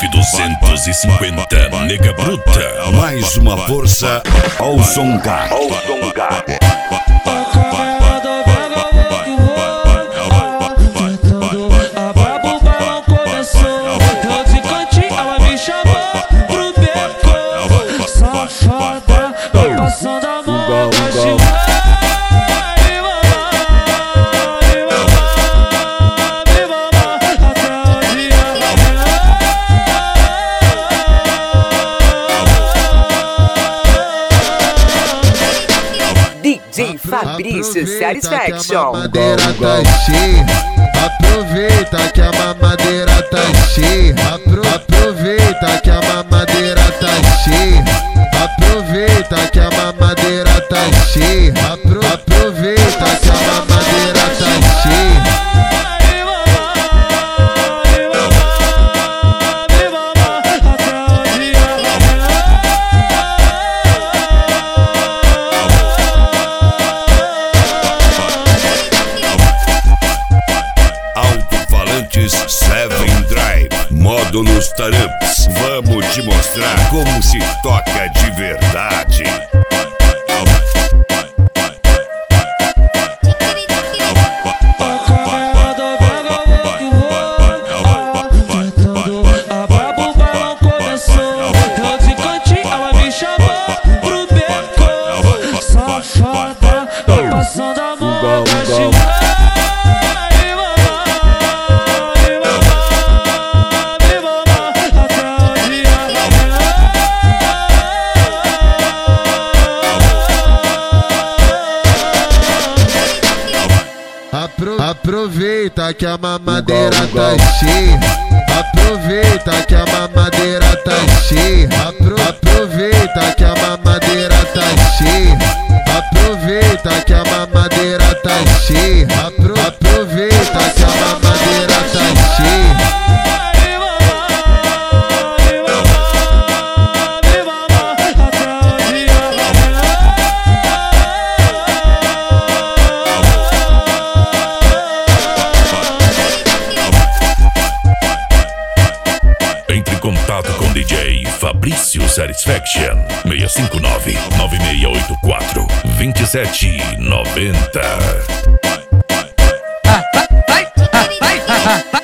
F250, nega bruta. Mais uma força ao Zonga. DJ Fabrício Satisfaction. A mamadeira tá cheia, aproveita que a mamadeira tá cheia. Aproveita que a mamadeira tá cheia. Aproveita que a mamadeira tá cheia. Aproveita que a mamadeira tá cheia. Seven Drive, módulos Taramps. Vamos te mostrar como se toca de verdade. Aproveita que a mamadeira tá cheia. Aproveita que a mamadeira tá cheia. Aproveita que a mamadeira tá cheia. Aproveita que a mamadeira tá cheia. Aproveita que a mamadeira tá cheia. Entre em contato com DJ Fabrício Satisfaction 659-9684-2790.